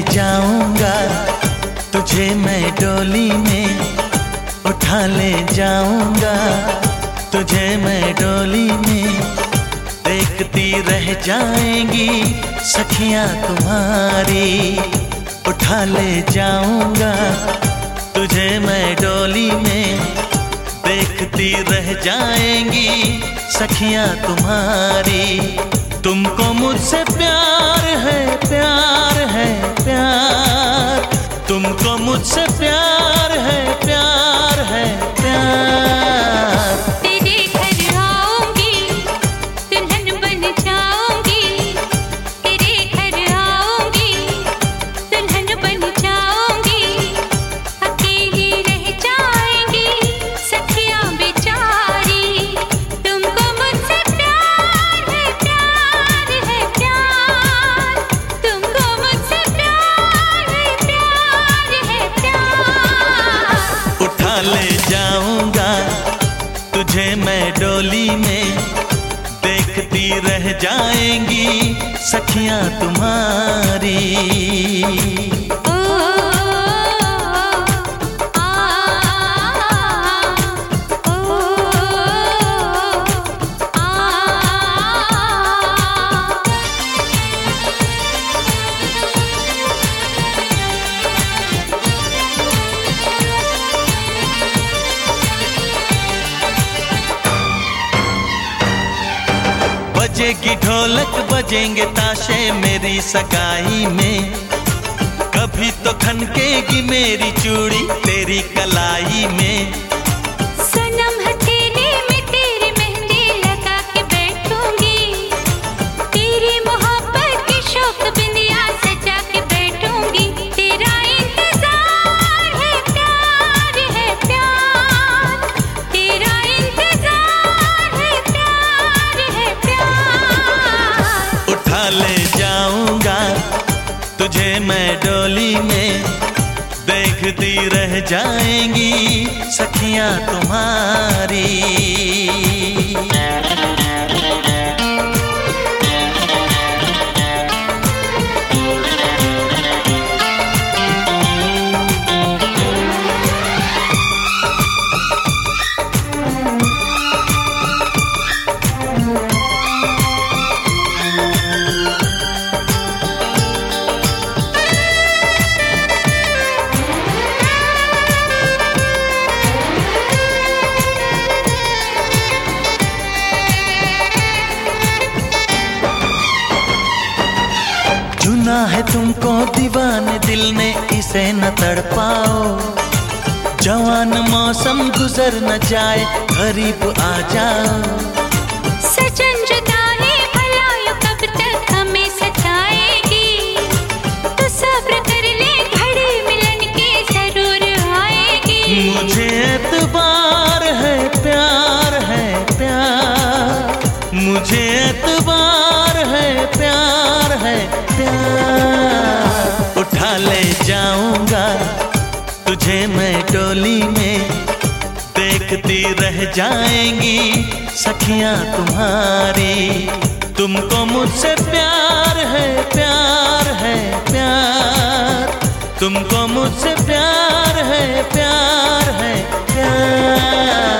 जाऊंगा, तुझे मैं डोली में उठा ले जाऊंगा, तुझे मैं डोली में देखती रह जाएंगी सखियां तुम्हारी। उठा ले जाऊंगा, तुझे मैं डोली में देखती रह जाएंगी सखियां तुम्हारी। तुमको मुझसे प्यार है, प्यार है, प्यार, तुमको मुझसे प्यार है, प्यार है, प्यार। तेरे घर आऊंगी, दुल्हन बन जाऊंगी, तेरे घर आऊंगी, दुल्हन बन जाऊंगी, अकेली रह जाएंगी सखियां बेचारी। तुमको मुझसे प्यार है, प्यार है, प्यार, तुमको मुझसे प्यार है, प्यार है, प्यार। उठा ले जाऊंगा, तुझे मैं डोली में देखती रह जाएंगी सखियां तुम्हारी। बजेगी ढोलक, बजेंगे ताशे मेरी सगाई में, कभी तो खनकेगी मेरी चूड़ी तेरी कलाई में। सनम हथेली में तेरी मेहंदी लगा के बैठूंगी, तेरी मोहब्बत की शौक बिंदिया सजा के बैठूंगी। तेरा इंतजार है, प्यार है, प्यार, तेरा इंतजार है, प्यार है, प्यार। उठा ले जाऊंगा, तुझे मैं डोली में देखती रह जाएंगी सखियां तुम्हारी। चुना है तुमको दीवाने दिल ने, इसे न तड़पाओ, जवान मौसम गुजर न जाए करीब आ जाओ। सजन जुदाई भला यूं कब तक हमें सताएगी, तो सब्र कर ले घड़ी मिलन के जरूर आएगी। मुझे एतबार है, प्यार है, प्यार, मुझे एतबार है, प्यार है, प्यार। उठा ले जाऊंगा, तुझे मैं डोली में देखती रह जाएंगी सखियां तुम्हारी। तुमको मुझसे प्यार है, प्यार है, प्यार, तुमको मुझसे प्यार है, प्यार है, प्यार।